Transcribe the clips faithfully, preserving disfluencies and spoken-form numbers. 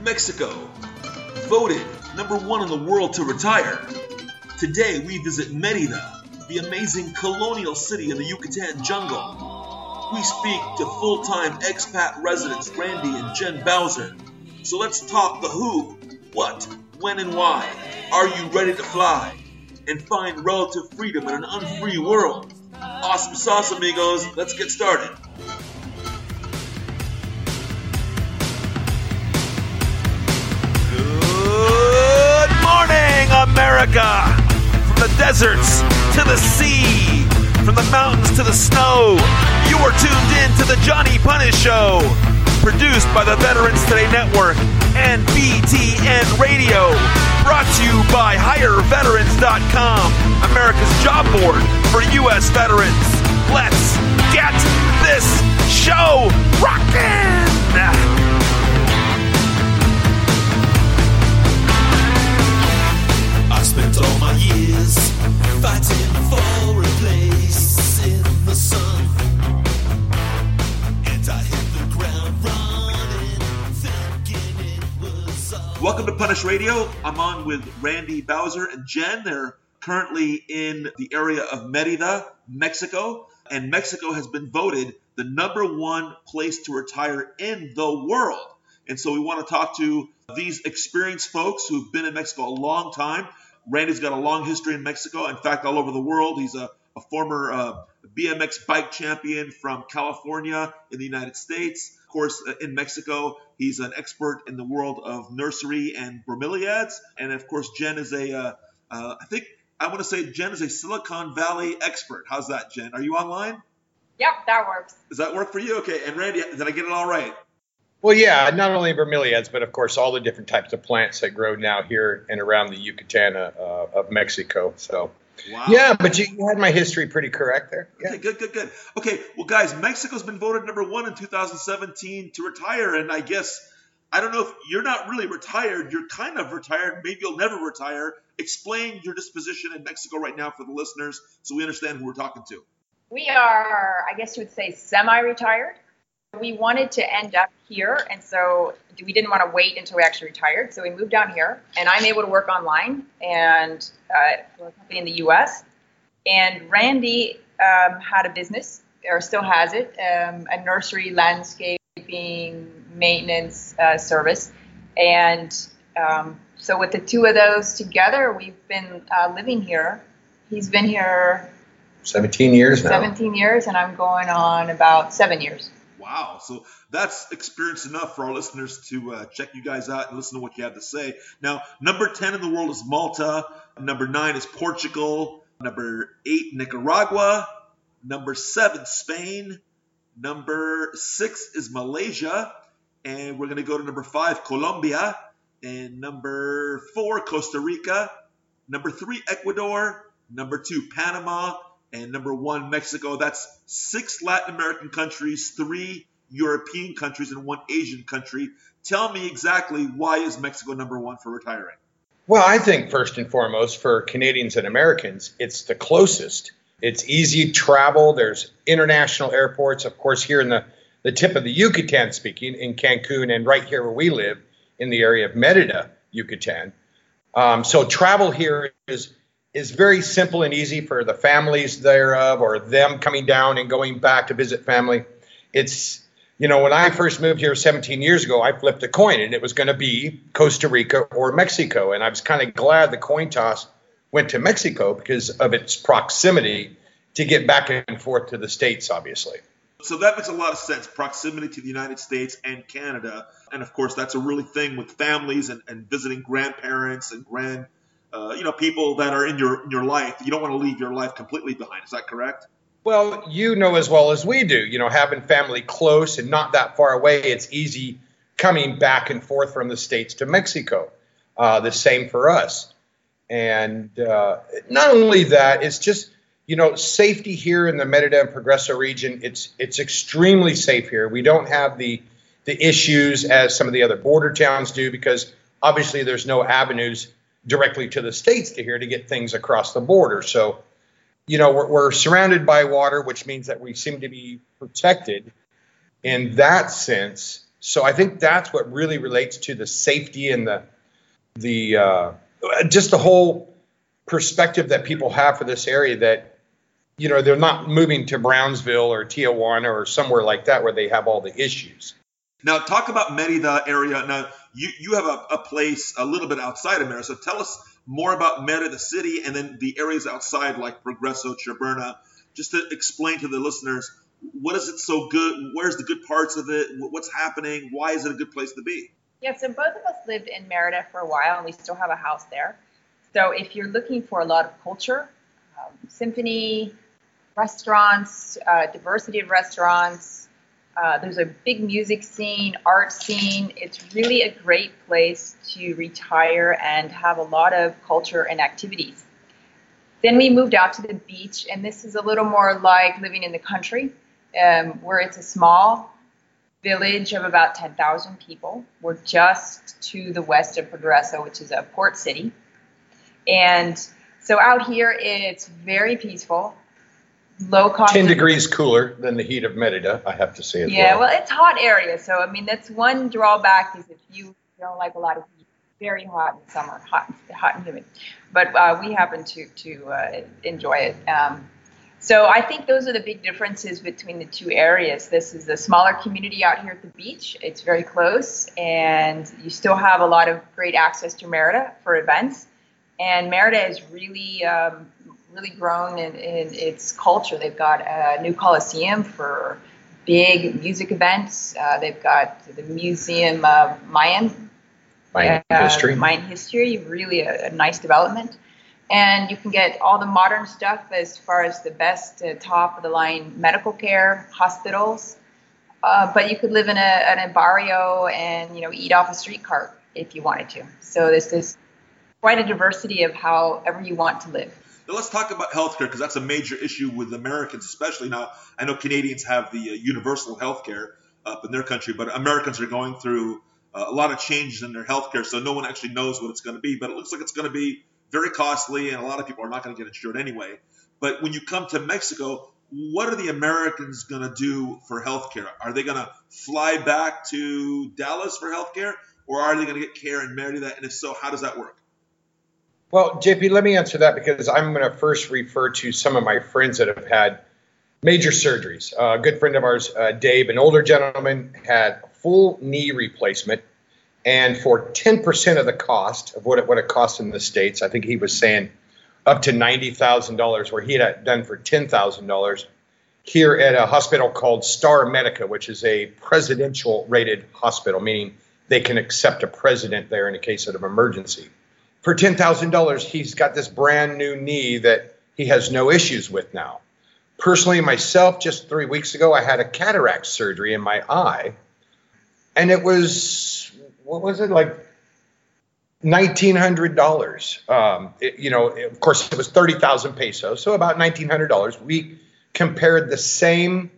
Mexico, voted number one in the world to retire. Today we visit Merida, the amazing colonial city in the Yucatan jungle. We speak to full-time expat residents Randy and Jen Bowser. So let's talk the who, what, when, and why. Are you ready to fly and find relative freedom in an unfree world? Awesome sauce, amigos. Let's get started. Good morning, America! From the deserts to the sea, from the mountains to the snow, you are tuned in to the Johnny Punish Show. Produced by the Veterans Today Network and B T N Radio. Brought to you by hire veterans dot com, America's job board for U S veterans. Let's get this show rockin'! I spent all my years fighting for a place in the sun, and I hit the ground running, thinking it was all. Welcome to Punish Radio. I'm on with Randy Bowser and Jen. They're currently in the area of Merida, Mexico, and Mexico has been voted the number one place to retire in the world. And so we want to talk to these experienced folks who've been in Mexico a long time. Randy's got a long history in Mexico, in fact, all over the world. He's a, a former uh, B M X bike champion from California in the United States. Of course, uh, in Mexico, he's an expert in the world of nursery and bromeliads. And of course, Jen is a, uh, uh, I think, I want to say Jen is a Silicon Valley expert. How's that, Jen? Are you online? Yep, that works. Does that work for you? Okay. And Randy, did I get it all right? Well, yeah, not only bromeliads, but of course all the different types of plants that grow now here and around the Yucatan uh, of Mexico. So, wow. Yeah, but you, you had my history pretty correct there. Yeah. Okay, good, good, good. Okay, well, guys, Mexico's been voted number one in two thousand seventeen to retire, and I guess, I don't know if you're not really retired, you're kind of retired, maybe you'll never retire. Explain your disposition in Mexico right now for the listeners so we understand who we're talking to. We are, I guess you would say, semi-retired. We wanted to end up here, and so we didn't want to wait until we actually retired. So we moved down here, and I'm able to work online and uh, for a company in the U S. And Randy um, had a business, or still has it, um, a nursery landscaping maintenance uh, service. And um, so with the two of those together, we've been uh, living here. He's been here seventeen years now. seventeen years, and I'm going on about seven years. Wow. So that's experience enough for our listeners to uh, check you guys out and listen to what you have to say. Now, number ten in the world is Malta. Number nine is Portugal. Number eight, Nicaragua. Number seven, Spain. Number six is Malaysia. And we're going to go to number five, Colombia. And number four, Costa Rica. Number three, Ecuador. Number two, Panama. And number one, Mexico. That's six Latin American countries, three European countries, and one Asian country. Tell me exactly, why is Mexico number one for retiring? Well, I think first and foremost for Canadians and Americans, it's the closest. It's easy travel. There's international airports, of course, here in the, the tip of the Yucatan speaking, in Cancun, and right here where we live in the area of Merida, Yucatan. Um, so travel here is is very simple and easy for the families thereof, or them coming down and going back to visit family. It's, you know, when I first moved here seventeen years ago, I flipped a coin and it was going to be Costa Rica or Mexico. And I was kind of glad the coin toss went to Mexico because of its proximity to get back and forth to the States, obviously. So that makes a lot of sense, proximity to the United States and Canada. And of course, that's a really thing with families and, and visiting grandparents and grand Uh, you know, people that are in your in your life. You don't want to leave your life completely behind. Is that correct? Well, you know as well as we do, you know, having family close and not that far away, it's easy coming back and forth from the States to Mexico. Uh, the same for us. And uh, not only that, it's just, you know, safety here in the Merida and Progreso region. It's it's extremely safe here. We don't have the the issues as some of the other border towns do, because obviously there's no avenues directly to the States to here to get things across the border. So, you know, we're, we're surrounded by water, which means that we seem to be protected in that sense. So I think that's what really relates to the safety and the the uh, just the whole perspective that people have for this area, that, you know, they're not moving to Brownsville or Tijuana or somewhere like that where they have all the issues. Now, talk about Merida area. Now, you, you have a, a place a little bit outside of Merida. So tell us more about Merida City and then the areas outside like Progreso, Chaberna, just to explain to the listeners, what is it so good? Where's the good parts of it? What's happening? Why is it a good place to be? Yeah, so both of us lived in Merida for a while, and we still have a house there. So if you're looking for a lot of culture, um, symphony, restaurants, uh, diversity of restaurants, uh, there's a big music scene, art scene. It's really a great place to retire and have a lot of culture and activities. Then we moved out to the beach, and this is a little more like living in the country, um, where it's a small village of about ten thousand people. We're just to the west of Progreso, which is a port city. And so out here, it's very peaceful, low cost. ten degrees cooler than the heat of Merida, I have to say as yeah, well. well, it's hot area. So, I mean, that's one drawback, is if you don't like a lot of heat, very hot in summer, hot, hot and humid. But uh, we happen to, to uh, enjoy it. Um, so I think those are the big differences between the two areas. This is a smaller community out here at the beach. It's very close, and you still have a lot of great access to Merida for events. And Merida has really, um, really grown in, in its culture. They've got a new Coliseum for big music events. Uh, they've got the Museum of Mayan, Mayan uh, history. Mayan history, really a, a nice development. And you can get all the modern stuff as far as the best uh, top-of-the-line medical care, hospitals. Uh, but you could live in a, in a barrio and, you know, eat off a street cart if you wanted to. So this is quite a diversity of however you want to live. Now let's talk about healthcare, because that's a major issue with Americans, especially now. I know Canadians have the uh, universal healthcare up in their country, but Americans are going through uh, a lot of changes in their healthcare, so no one actually knows what it's going to be. But it looks like it's going to be very costly, and a lot of people are not going to get insured anyway. But when you come to Mexico, what are the Americans going to do for healthcare? Are they going to fly back to Dallas for healthcare, or are they going to get care in Merida? And if so, how does that work? Well, J P, let me answer that, because I'm going to first refer to some of my friends that have had major surgeries. Uh, a good friend of ours, uh, Dave, an older gentleman, had full knee replacement. And for ten percent of the cost of what it, what it costs in the States, I think he was saying up to ninety thousand dollars, where he had it done for ten thousand dollars here at a hospital called Star Medica, which is a presidential rated hospital, meaning they can accept a president there in a case of an emergency. For ten thousand dollars, he's got this brand new knee that he has no issues with now. Personally, myself, just three weeks ago, I had a cataract surgery in my eye, and it was, what was it, like nineteen hundred dollars. Um, it, you know, it, of course, it was thirty thousand pesos, so about nineteen hundred dollars. We compared the same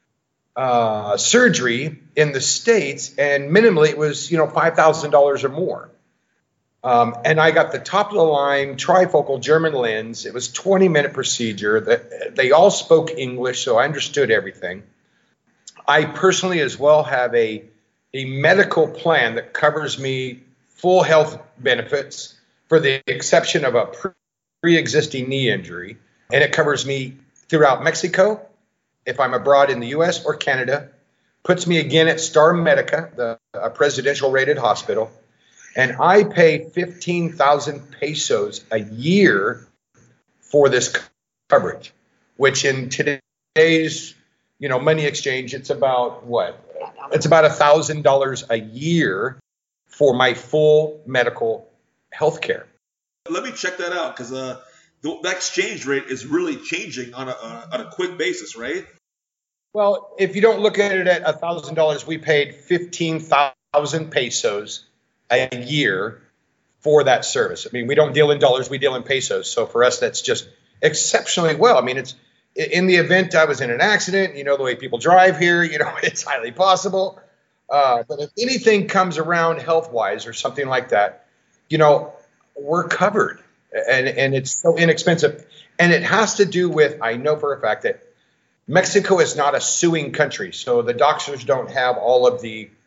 uh, surgery in the States, and minimally it was, you know, five thousand dollars or more. Um, and I got the top of the line trifocal German lens. It was a twenty minute procedure. That they all spoke English, so I understood everything. I personally as well have a, a medical plan that covers me full health benefits for the exception of a pre-existing knee injury. And it covers me throughout Mexico, if I'm abroad in the U S or Canada, puts me again at Star Medica, the a presidential rated hospital. And I pay fifteen thousand pesos a year for this coverage, which in today's, you know, money exchange, it's about what? It's about one thousand dollars a year for my full medical health care. Let me check that out, because uh, the, the exchange rate is really changing on a, uh, on a quick basis, right? Well, if you don't look at it at one thousand dollars, we paid fifteen thousand pesos a year for that service. I mean, we don't deal in dollars, we deal in pesos. So for us, that's just exceptionally well. I mean, it's in the event I was in an accident, you know, the way people drive here, you know, it's highly possible. Uh, but if anything comes around health-wise or something like that, you know, we're covered. And, and it's so inexpensive. And it has to do with, I know for a fact that Mexico is not a suing country. So the doctors don't have all of the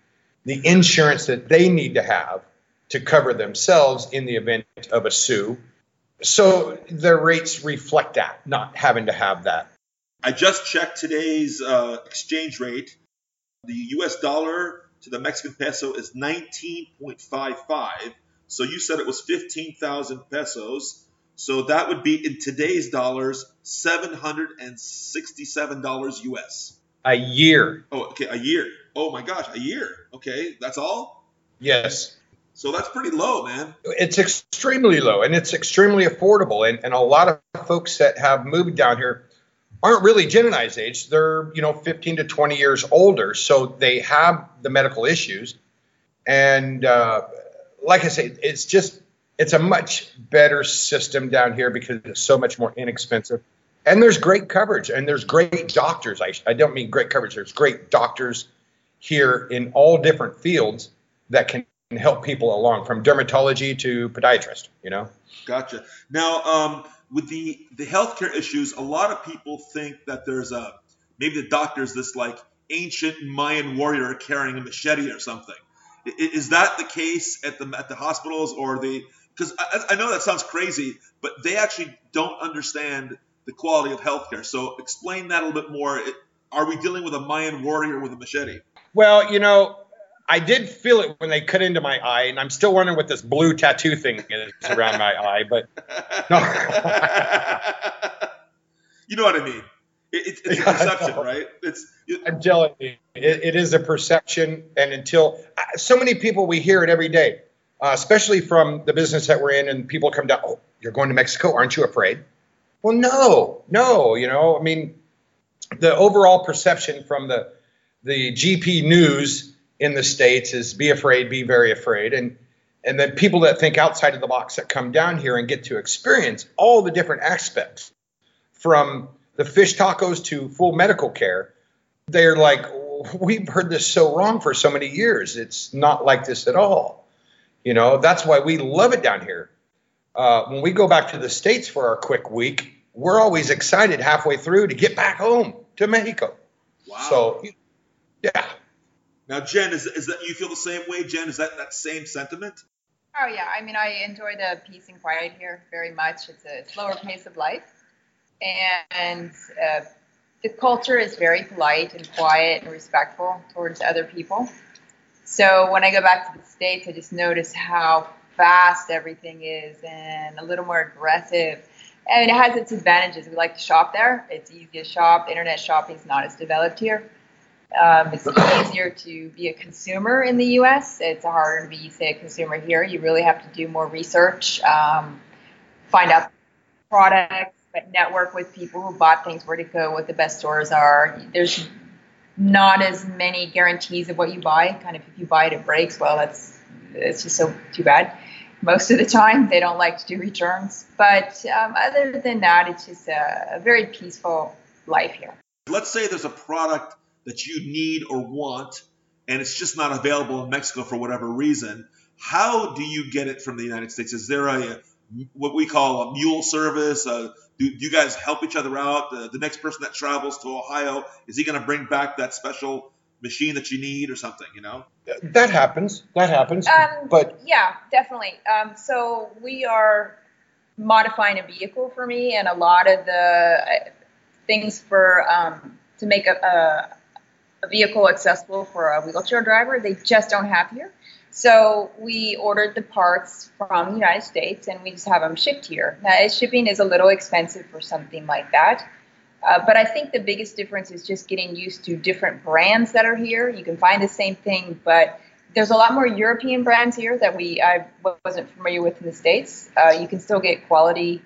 the insurance that they need to have to cover themselves in the event of a sue. So their rates reflect that, not having to have that. I just checked today's uh, exchange rate. The U S dollar to the Mexican peso is nineteen point five five. So you said it was fifteen thousand pesos. So that would be in today's dollars, seven hundred sixty-seven dollars U S. A year. Oh, okay, a year. Oh my gosh, a year. Okay, that's all? Yes. So that's pretty low, man. It's extremely low, and it's extremely affordable. And, and a lot of folks that have moved down here aren't really Jen and I's age. They're, you know, fifteen to twenty years older. So they have the medical issues. And uh, like I say, it's just, it's a much better system down here because it's so much more inexpensive. And there's great coverage, and there's great doctors. I, I don't mean great coverage. There's great doctors here in all different fields that can help people along, from dermatology to podiatrist, you know? Gotcha. Now, um, with the, the healthcare issues, a lot of people think that there's a, maybe the doctor's this like ancient Mayan warrior carrying a machete or something. I, is that the case at the, at the hospitals, or the, because I, I know that sounds crazy, but they actually don't understand the quality of healthcare. So explain that a little bit more. It, are we dealing with a Mayan warrior with a machete? Well, you know, I did feel it when they cut into my eye, and I'm still wondering what this blue tattoo thing is around my eye, but no. You know what I mean? It, it, it's a perception, right? It's. It, I'm telling you, it, it is a perception, and until so many people, we hear it every day, uh, especially from the business that we're in, and people come down, oh, you're going to Mexico, aren't you afraid? Well, no, no, you know, I mean, the overall perception from the the G P news in the States is be afraid, be very afraid. And and then people that think outside of the box that come down here and get to experience all the different aspects, from the fish tacos to full medical care, they're like, we've heard this so wrong for so many years. It's not like this at all. You know, that's why we love it down here. Uh, when we go back to the States for our quick week, we're always excited halfway through to get back home to Mexico. Wow. So, yeah. Now, Jen, is, is that you feel the same way, Jen? Is that that same sentiment? Oh yeah, I mean, I enjoy the peace and quiet here very much. It's a slower pace of life, and uh, the culture is very polite and quiet and respectful towards other people. So when I go back to the States, I just notice how fast everything is and a little more aggressive. And it has its advantages. We like to shop there. It's easy to shop. Internet shopping is not as developed here. Um, it's easier to be a consumer in the U S. It's harder to be, say, a consumer here. You really have to do more research, um, find out products, but network with people who bought things, where to go, what the best stores are. There's not as many guarantees of what you buy. Kind of, if you buy it, it breaks. Well, that's it's just so too bad. Most of the time, they don't like to do returns. But um, other than that, it's just a, a very peaceful life here. Let's say there's a product that you need or want, and it's just not available in Mexico for whatever reason. How do you get it from the United States? Is there a what we call a mule service? Uh, do, do you guys help each other out? Uh, the next person that travels to Ohio, is he going to bring back that special machine that you need or something, you know? That happens. That happens. Um, but yeah, definitely. Um, so we are modifying a vehicle for me, and a lot of the uh, things for um, to make a, a a vehicle accessible for a wheelchair driver, they just don't have here. So we ordered the parts from the United States, and we just have them shipped here. Now, shipping is a little expensive for something like that. Uh, but I think the biggest difference is just getting used to different brands that are here. You can find the same thing, but there's a lot more European brands here that we I wasn't familiar with in the States. Uh, you can still get quality.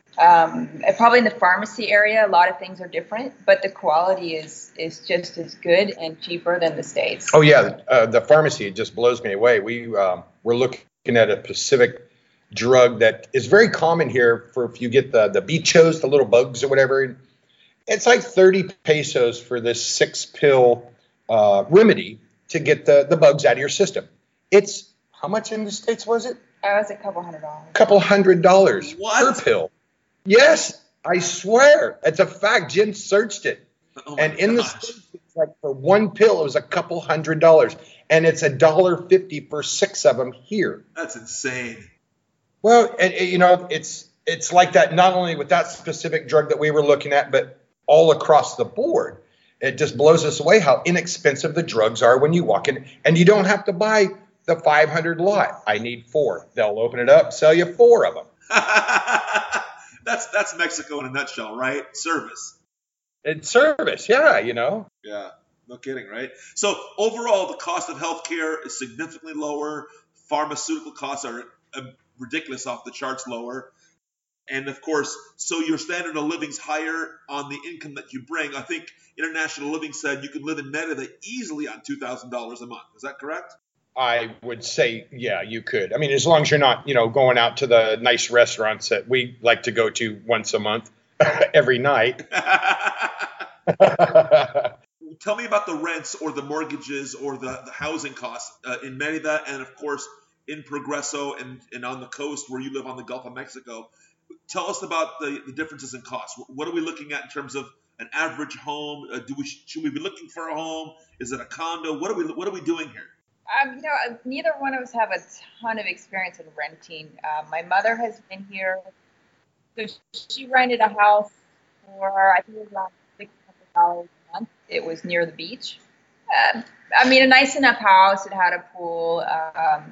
Um, probably in the pharmacy area, a lot of things are different, but the quality is is just as good and cheaper than the States. Oh yeah, uh, the pharmacy just blows me away. We um, we're looking at a Pacific drug that is very common here for if you get the the bichos, the little bugs or whatever. It's like thirty pesos for this six pill uh, remedy to get the the bugs out of your system. It's how much in the States was it? That was a couple hundred dollars. A couple hundred dollars What? per pill. Yes, I swear. It's a fact. Jen searched it. Oh my and in the gosh. States, it's like for one pill, it was a couple hundred dollars. And it's a dollar fifty for six of them here. That's insane. Well, and, and, you know, it's it's like that not only with that specific drug that we were looking at, but all across the board. It just blows us away how inexpensive the drugs are when you walk in, and you don't have to buy the five hundred lot. I need four. They'll open it up, sell you four of them. that's that's Mexico in a nutshell, right? Service. It's service, yeah, you know. Yeah, no kidding, right? So overall, the cost of healthcare is significantly lower. Pharmaceutical costs are uh, ridiculous, off the charts lower. And of course, so your standard of living's higher on the income that you bring. I think International Living said you can live in Merida easily on two thousand dollars a month. Is that correct? I would say, yeah, you could. I mean, as long as you're not, you know, going out to the nice restaurants that we like to go to once a month, every night. Tell me about the rents or the mortgages or the, the housing costs uh, in Merida and, of course, in Progreso and, and on the coast where you live on the Gulf of Mexico. Tell us about the, the differences in costs. What are we looking at in terms of an average home? Uh, do we should we be looking for a home? Is it a condo? What are we What are we doing here? Um, you know, neither one of us have a ton of experience in renting. Uh, my mother has been here, so she rented a house for I think it was around six hundred dollars a month. It was near the beach. Uh, I mean, a nice enough house. It had a pool. Um,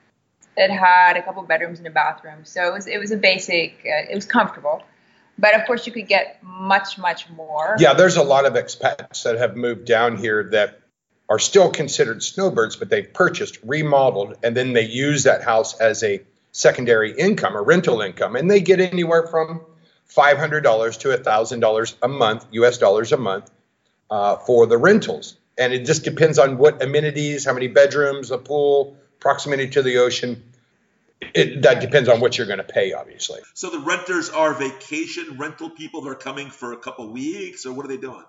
It had a couple bedrooms and a bathroom, so it was it was a basic. Uh, it was comfortable, but of course you could get much much more. Yeah, there's a lot of expats that have moved down here that are still considered snowbirds, but they've purchased, remodeled, and then they use that house as a secondary income or rental income, and they get anywhere from five hundred dollars to one thousand dollars a month, U S dollars a month, uh, for the rentals, and it just depends on what amenities, how many bedrooms, a pool, proximity to the ocean. It, that depends on what you're going to pay, obviously. So the renters are vacation rental people that are coming for a couple of weeks, or what are they doing?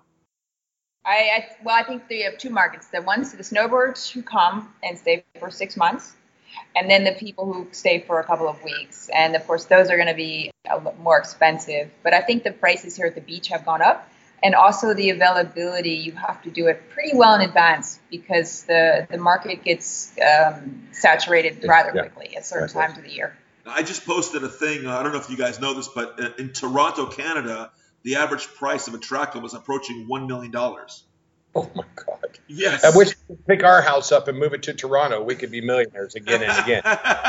I, I well, I think they have two markets. The ones, the snowbirds who come and stay for six months, and then the people who stay for a couple of weeks. And of course, those are going to be a lot more expensive. But I think the prices here at the beach have gone up. And also the availability, you have to do it pretty well in advance because the, the market gets um, saturated rather yeah. quickly at certain Right. times of the year. I just posted a thing. Uh, I don't know if you guys know this, but in, in Toronto, Canada, the average price of a tract was approaching one million dollars. Oh, my God. Yes. I wish we could pick our house up and move it to Toronto. We could be millionaires again and again.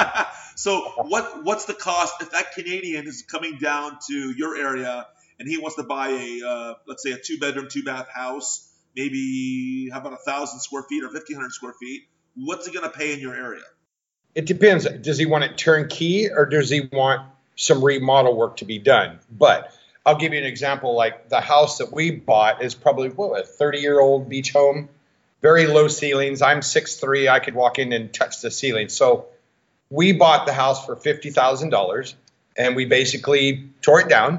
So what what's the cost if that Canadian is coming down to your area and he wants to buy a, uh, let's say, a two-bedroom, two-bath house, maybe how about a thousand square feet or fifteen hundred square feet? What's he going to pay in your area? It depends. Does he want it turnkey or does he want some remodel work to be done? But I'll give you an example. Like the house that we bought is probably, what, a thirty-year-old beach home, very low ceilings. I'm six three. I could walk in and touch the ceiling. So we bought the house for fifty thousand dollars, and we basically tore it down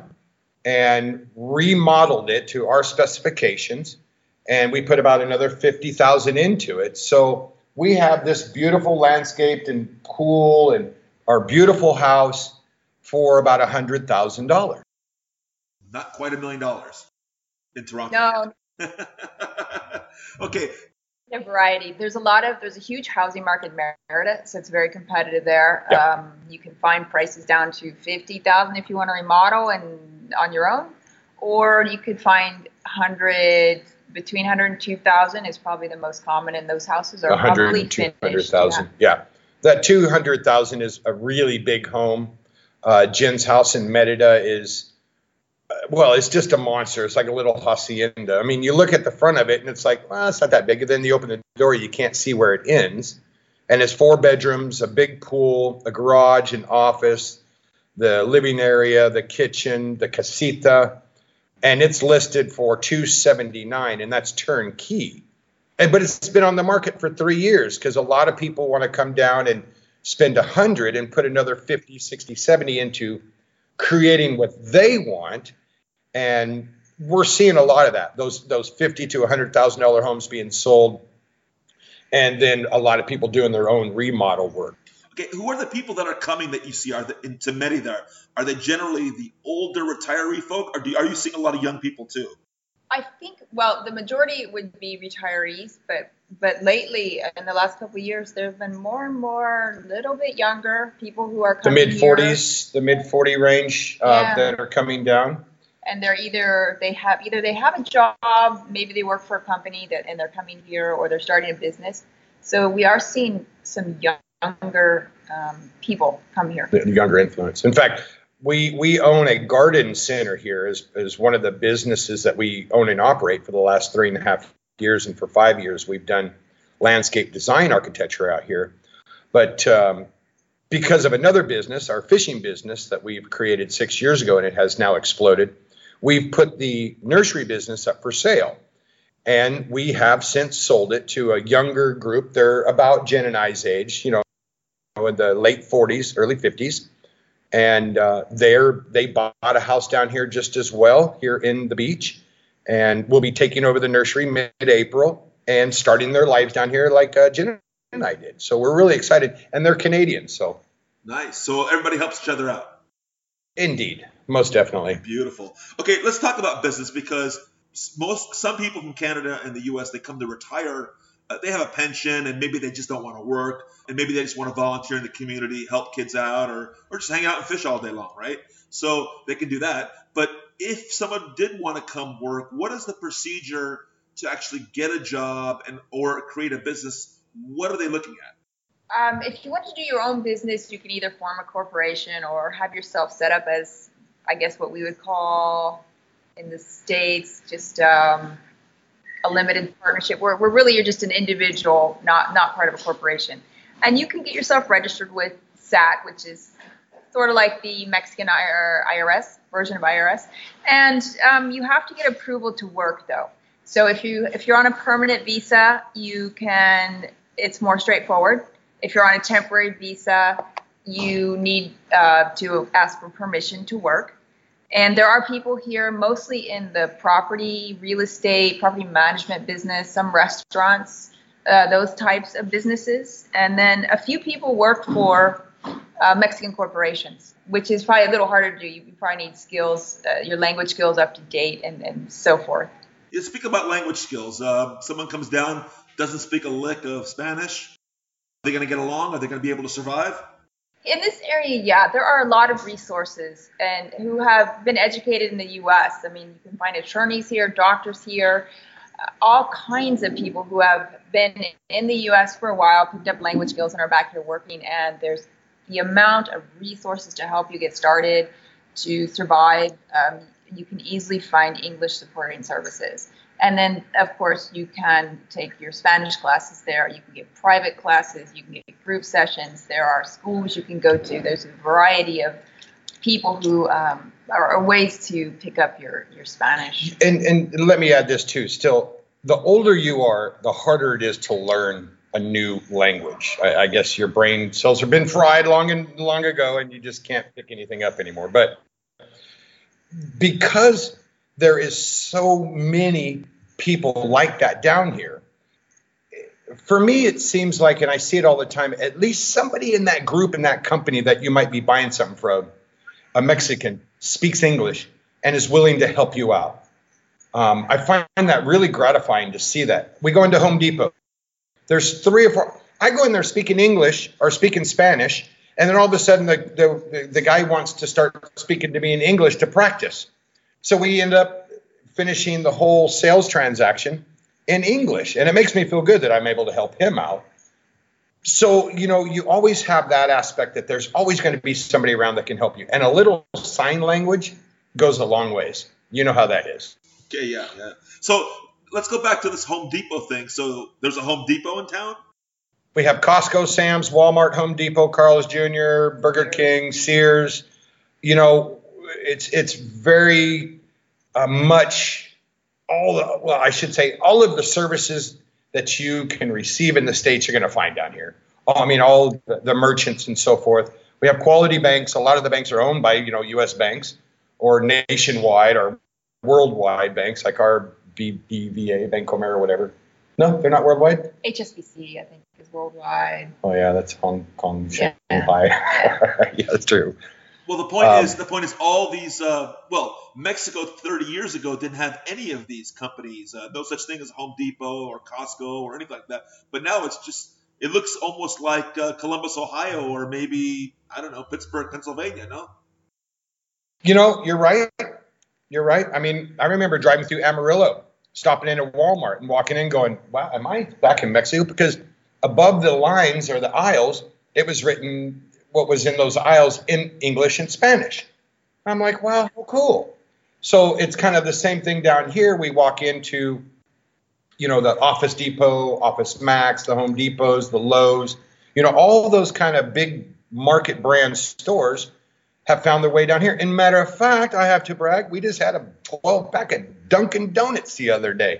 and remodeled it to our specifications, and we put about another fifty thousand into it. So we have this beautiful landscaped and pool and our beautiful house for about one hundred thousand dollars. Not quite a million dollars in Toronto. No, Okay. a variety. There's a lot of, there's a huge housing market in Merida, so it's very competitive there. Yeah. Um, you can find prices down to fifty thousand if you want to remodel and on your own, or you could find one hundred, between one hundred and two thousand is probably the most common, and those houses are one hundred probably and two hundred finished. thousand. Yeah. yeah. That two hundred thousand is a really big home. Uh, Jen's house in Merida is, uh, well, it's just a monster. It's like a little hacienda. I mean, you look at the front of it and it's like, well, it's not that big. And then you open the door, you can't see where it ends. And it's four bedrooms, a big pool, a garage, an office, the living area, the kitchen, the casita. And it's listed for two seventy-nine, and that's turnkey. And, but it's been on the market for three years because a lot of people want to come down and spend one hundred and put another fifty, sixty, seventy into creating what they want. And we're seeing a lot of that, those those fifty to one hundred thousand dollars homes being sold, and then a lot of people doing their own remodel work. Okay, who are the people that are coming that you see are the, into Merida? Are they generally the older retiree folk, or do, are you seeing a lot of young people too? I think, well, the majority would be retirees, but but lately, in the last couple of years, there have been more and more, little bit younger people who are The coming mid forties, the mid forty range uh, Yeah. that are coming down. and they're either they have either they have a job, maybe they work for a company that and they're coming here, or they're starting a business. So we are seeing some younger um, people come here. The younger influence. In fact, we we own a garden center here as, as one of the businesses that we own and operate for the last three and a half years. And for five years, we've done landscape design architecture out here. But um, because of another business, our fishing business that we've created six years ago, and it has now exploded, we've put the nursery business up for sale. And we have since sold it to a younger group. They're about Jen and I's age, you know, in the late forties, early fifties. And uh, they're, they bought a house down here just as well here in the beach. And we'll be taking over the nursery mid-April and starting their lives down here like uh, Jen and I did. So we're really excited. And they're Canadian, so. Nice. So everybody helps each other out. Indeed. Most definitely. Beautiful. Okay, let's talk about business, because most some people from Canada and the U S, they come to retire. Uh, they have a pension, and maybe they just don't want to work, and maybe they just want to volunteer in the community, help kids out, or or just hang out and fish all day long, right? So they can do that. But if someone did want to come work, what is the procedure to actually get a job and or create a business? What are they looking at? Um, if you want to do your own business, you can either form a corporation or have yourself set up as, I guess, what we would call in the States, just um, a limited partnership, where, where really you're just an individual, not not part of a corporation. And you can get yourself registered with S A T, which is sort of like the Mexican I R S version of I R S. And um, you have to get approval to work, though. So if you if you're on a permanent visa, you can. It's more straightforward. If you're on a temporary visa, you need uh, to ask for permission to work. And there are people here mostly in the property, real estate, property management business, some restaurants, uh, those types of businesses. And then a few people work for uh, Mexican corporations, which is probably a little harder to do. You probably need skills, uh, your language skills up to date, and, and so forth. You speak about language skills. Uh, someone comes down, doesn't speak a lick of Spanish. Are they going to get along? Are they going to be able to survive? In this area, yeah, there are a lot of resources and who have been educated in the U S. I mean, you can find attorneys here, doctors here, uh, all kinds of people who have been in the U S for a while, picked up language skills and are back here working. And there's the amount of resources to help you get started, to survive. Um, you can easily find English supporting services. And then, of course, you can take your Spanish classes there. You can get private classes. You can get group sessions. There are schools you can go to. There's a variety of people who um, are, are ways to pick up your, your Spanish. And, and let me add this, too. Still, the older you are, the harder it is to learn a new language. I, I guess your brain cells have been fried long and long ago, and you just can't pick anything up anymore. But because there is so many people like that down here, for me, it seems like, and I see it all the time, at least somebody in that group, in that company that you might be buying something from, a Mexican, speaks English and is willing to help you out. Um, I find that really gratifying to see that. We go into Home Depot. There's three or four. I go in there speaking English or speaking Spanish, and then all of a sudden the, the, the guy wants to start speaking to me in English to practice. So we end up finishing the whole sales transaction in English. And it makes me feel good that I'm able to help him out. So, you know, you always have that aspect that there's always going to be somebody around that can help you. And a little sign language goes a long ways. You know how that is. Okay, yeah, yeah. So let's go back to this Home Depot thing. So there's a Home Depot in town? We have Costco, Sam's, Walmart, Home Depot, Carl's Junior, Burger King, Sears. You know, it's it's very uh, much all the, well, I should say all of the services that you can receive in the States you're going to find down here. I mean, all the, the merchants and so forth. We have quality banks. A lot of the banks are owned by, you know, U S banks or nationwide or worldwide banks like our B B V A, Bancomer or whatever. No, they're not worldwide? H S B C, I think, is worldwide. Oh, yeah, that's Hong Kong, Yeah. Shanghai. Yeah, that's true. Well, the point Um, is, the point is, all these. Uh, well, Mexico thirty years ago didn't have any of these companies. Uh, no such thing as Home Depot or Costco or anything like that. But now it's just. It looks almost like uh, Columbus, Ohio, or maybe I don't know, Pittsburgh, Pennsylvania. No. You know, you're right. You're right. I mean, I remember driving through Amarillo, stopping into Walmart and walking in going, wow, am I back in Mexico? Because above the lines or the aisles, it was written what was in those aisles in English and Spanish. I'm like, wow, how cool. So it's kind of the same thing down here. We walk into, you know, the Office Depot, Office Max, the Home Depots, the Lowe's, you know, all those kind of big market brand stores have found their way down here. And matter of fact, I have to brag, we just had a twelve pack of Dunkin' Donuts the other day.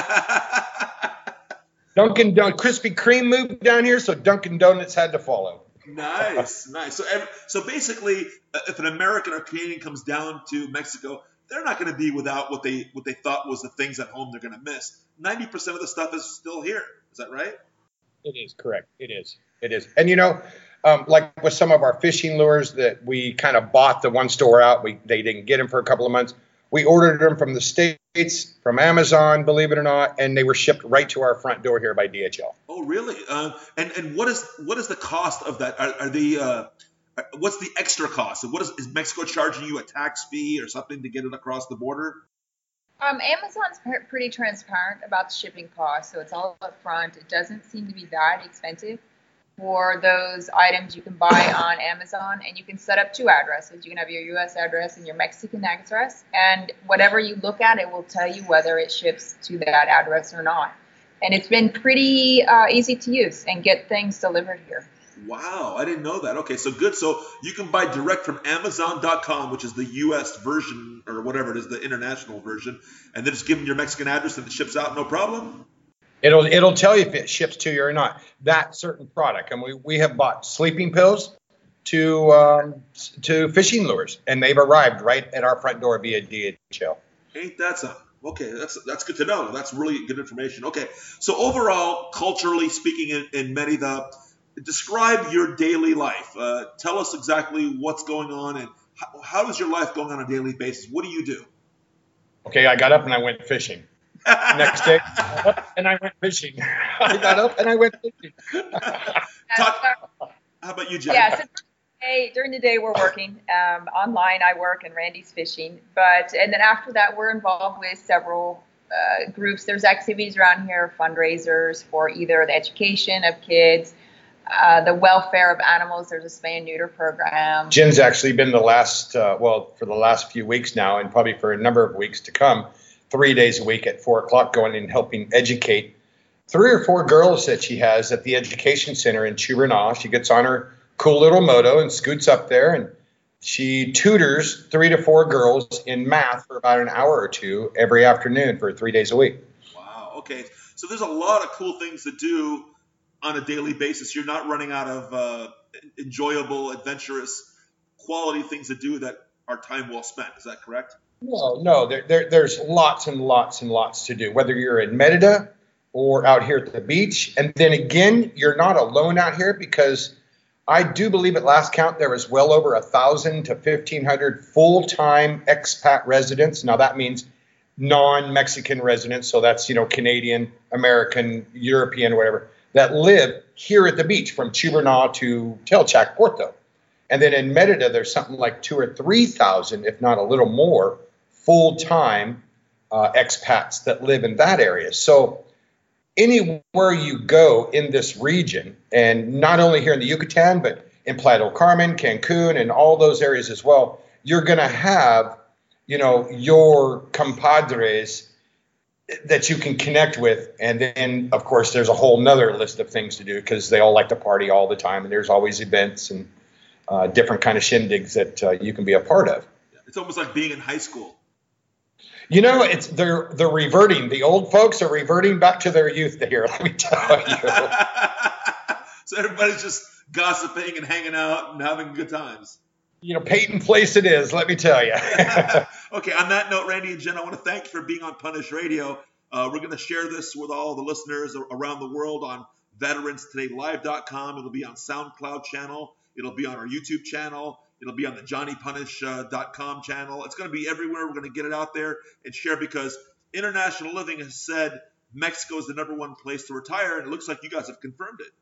Dunkin' Donuts, Krispy Kreme moved down here, so Dunkin' Donuts had to follow. Nice, nice. So, ev- so basically, uh, if an American or Canadian comes down to Mexico, they're not going to be without what they what they thought was the things at home they're going to miss. Ninety percent of the stuff is still here. Is that right? It is correct. It is. It is. And you know, um, like with some of our fishing lures that we kind of bought the one store out, we they didn't get them for a couple of months. We ordered them from the States, from Amazon, believe it or not, and they were shipped right to our front door here by D H L. Oh, really? Uh, and and what is what is the cost of that? Are, are the uh, are- what's the extra cost? And what is is Mexico charging you a tax fee or something to get it across the border? Um, Amazon's pre- pretty transparent about the shipping costs, so it's all up front. It doesn't seem to be that expensive for those items you can buy on Amazon, and you can set up two addresses. You can have your U S address and your Mexican address, and whatever you look at, it will tell you whether it ships to that address or not. And it's been pretty uh, easy to use and get things delivered here. Wow, I didn't know that. Okay, so good. So you can buy direct from Amazon dot com, which is the U S version or whatever it is, the international version, and then just give them your Mexican address and it ships out, no problem. It'll it'll tell you if it ships to you or not. That certain product, and we, we have bought sleeping pills to um, to fishing lures, and they've arrived right at our front door via D H L. Ain't that something? Okay, that's that's good to know. That's really good information. Okay, so overall, culturally speaking, in, in Merida, describe your daily life. Uh, tell us exactly what's going on and how, how is your life going on a daily basis? What do you do? Okay, I got up and I went fishing. Next day, I got up and I went fishing. I got up and I went fishing. Talk, how about you, Jen? Yeah, so during the day, during the day we're working. Um, online I work and Randy's fishing. But and then after that we're involved with several uh, groups. There's activities around here, fundraisers for either the education of kids, uh, the welfare of animals. There's a spay and neuter program. Jen's actually been the last, uh, well, for the last few weeks now, and probably for a number of weeks to come, three days a week at four o'clock going and helping educate three or four girls that she has at the education center in Chubernal. She gets on her cool little moto and scoots up there, and she tutors three to four girls in math for about an hour or two every afternoon for three days a week. Wow. Okay. So there's a lot of cool things to do on a daily basis. You're not running out of uh, enjoyable, adventurous, quality things to do that are time well spent. Is that correct? No, no, there, there, there's lots and lots and lots to do, whether you're in Merida or out here at the beach. And then again, you're not alone out here, because I do believe at last count there was well over a thousand to fifteen hundred full-time expat residents. Now that means non-Mexican residents, so that's, you know, Canadian, American, European, whatever, that live here at the beach from Chubernal to Telchac, Porto. And then in Merida, there's something like two or three thousand, if not a little more, full-time uh, expats that live in that area. So anywhere you go in this region, and not only here in the Yucatan, but in Playa del Carmen, Cancun, and all those areas as well, you're going to have, you know, your compadres that you can connect with. And then, of course, there's a whole nother list of things to do, because they all like to party all the time, and there's always events and uh, different kind of shindigs that uh, you can be a part of. It's almost like being in high school. You know, it's they're they're reverting. The old folks are reverting back to their youth here, let me tell you. So everybody's just gossiping and hanging out and having good times. You know, Peyton Place it is, let me tell you. Okay, on that note, Randy and Jen, I want to thank you for being on Punish Radio. Uh, we're going to share this with all the listeners around the world on veterans today live dot com. It'll be on SoundCloud channel. It'll be on our YouTube channel. It'll be on the johnny punish dot com channel. It's going to be everywhere. We're going to get it out there and share because International Living has said Mexico is the number one place to retire, and it looks like you guys have confirmed it.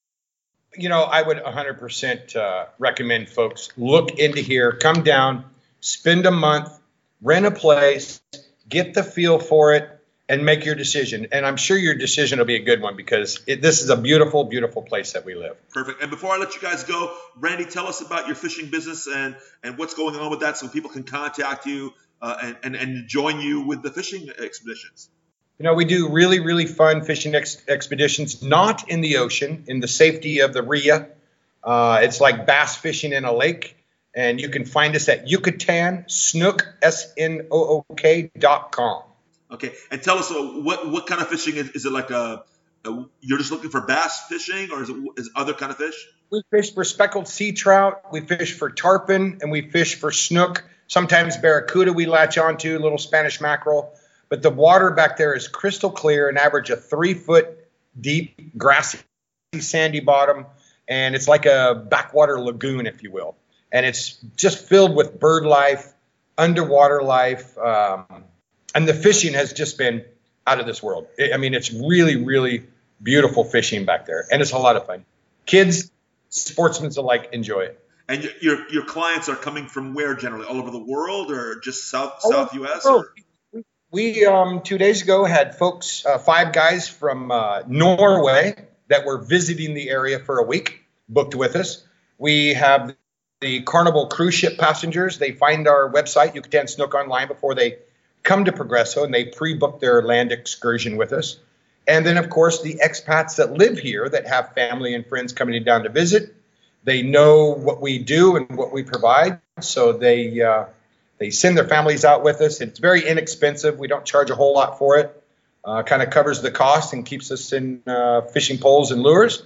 You know, I would one hundred percent uh, recommend folks look into here, come down, spend a month, rent a place, get the feel for it, and make your decision. And I'm sure your decision will be a good one because it, this is a beautiful, beautiful place that we live. Perfect. And before I let you guys go, Randy, tell us about your fishing business and, and what's going on with that so people can contact you uh, and, and, and join you with the fishing expeditions. You know, we do really, really fun fishing ex- expeditions, not in the ocean, in the safety of the R I A. Uh, it's like bass fishing in a lake. And you can find us at Yucatan Snook, S N O O K dot com. Okay. And tell us, uh, what what kind of fishing is, is it like a, a, you're just looking for bass fishing or is it is other kind of fish? We fish for speckled sea trout. We fish for tarpon and we fish for snook. Sometimes barracuda we latch onto, little Spanish mackerel. But the water back there is crystal clear, an average of three foot deep, grassy, sandy bottom. And it's like a backwater lagoon, if you will. And it's just filled with bird life, underwater life. Um, and the fishing has just been out of this world. I mean, it's really, really beautiful fishing back there. And it's a lot of fun. Kids, sportsmen alike enjoy it. And your your, your clients are coming from where generally? All over the world or just South, All South U S? Or? We, um, two days ago, had folks, uh, five guys from uh, Norway that were visiting the area for a week, booked with us. We have the Carnival cruise ship passengers. They find our website, Yucatan Snook Online, before they come to Progreso, and they pre-book their land excursion with us. And then, of course, the expats that live here that have family and friends coming down to visit. They know what we do and what we provide, so they uh, they send their families out with us. It's very inexpensive. We don't charge a whole lot for it. Uh, kind of covers the cost and keeps us in uh, fishing poles and lures.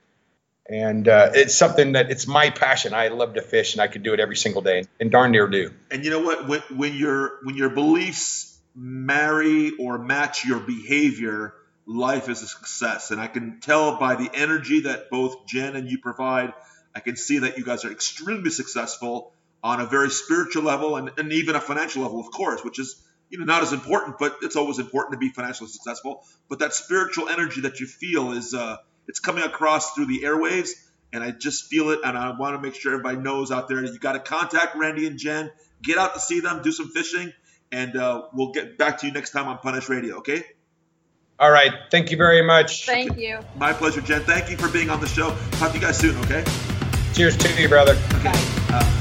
And uh, it's something that it's my passion. I love to fish, and I could do it every single day, and darn near do. And you know what? When, when your when your beliefs marry or match your behavior, life is a success. And I can tell by the energy that both Jen and you provide, I can see that you guys are extremely successful on a very spiritual level and, and even a financial level, of course, which is, you know, not as important, but it's always important to be financially successful. But that spiritual energy that you feel is uh, it's coming across through the airwaves, and I just feel it. And I want to make sure everybody knows out there that you got to contact Randy and Jen, get out to see them, do some fishing, and uh, we'll get back to you next time on Punish Radio. Okay. All right. Thank you very much. Thank you. My pleasure, Jen. Thank you for being on the show. Talk to you guys soon. Okay. Cheers to you, brother. Okay. Uh,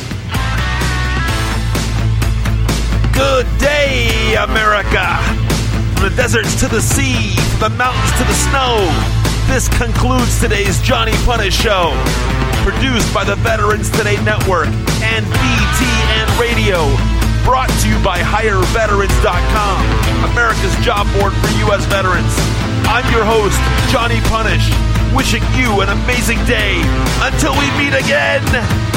Good day, America! From the deserts to the sea, from the mountains to the snow, this concludes today's Johnny Punish Show. Produced by the Veterans Today Network and B T N Radio. Brought to you by hire veterans dot com, America's job board for U S veterans. I'm your host, Johnny Punish, wishing you an amazing day. Until we meet again!